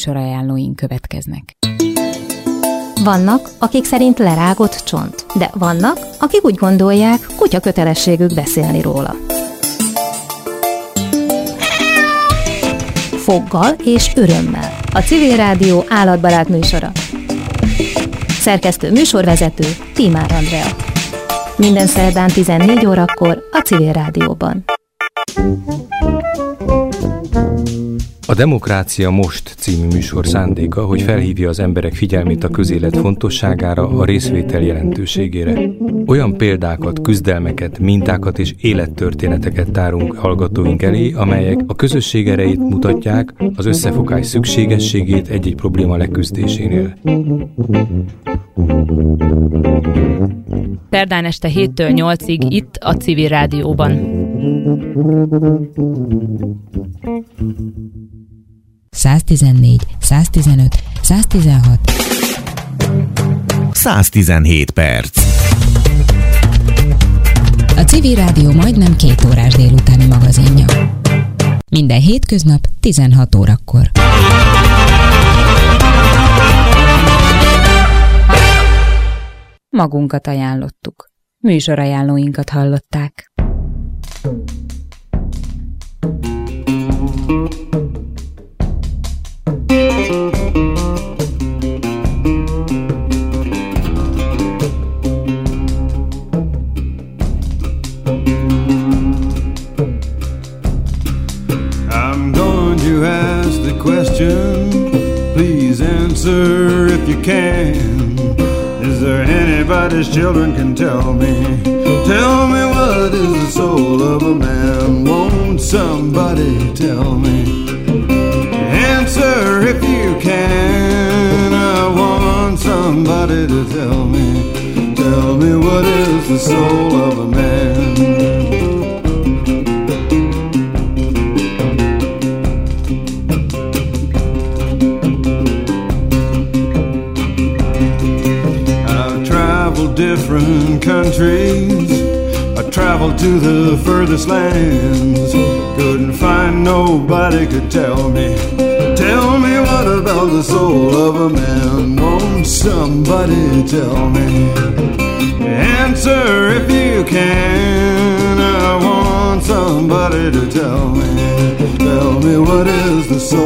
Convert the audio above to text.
műsorajánlóink következnek. Vannak, akik szerint lerágott csont, de vannak, akik úgy gondolják, kutya kötelességük beszélni róla. Foggal és örömmel. A Civil Rádió állatbarát műsora. Szerkesztő műsorvezető Tímár Andrea. Minden szerdán 14 órakor a Civil Rádióban. A Demokrácia Most című műsor szándéka, hogy felhívja az emberek figyelmét a közélet fontosságára, a részvétel jelentőségére. Olyan példákat, küzdelmeket, mintákat és élettörténeteket tárunk hallgatóink elé, amelyek a közösség erejét mutatják, az összefogás szükségességét egy-egy probléma leküzdésénél. Szerdán este 7-től 8-ig itt a Civil Rádióban. 114, 115, 116 117 perc. A Civil Rádió majdnem 2 órás délutáni magazinja. Minden hétköznap 16 órakor. Magunkat ajánlottuk. Műsorajánlóinkat hallották. I'm going to ask the question, please answer if you can. Is there anybody's children can tell me what is the soul of a man? Won't somebody tell me? Answer if you can. I want somebody to tell me what is the soul of a man? Different countries, I traveled to the furthest lands. Couldn't find nobody could tell me what about the soul of a man? Won't somebody tell me? Answer if you can. I want somebody to tell me what is the soul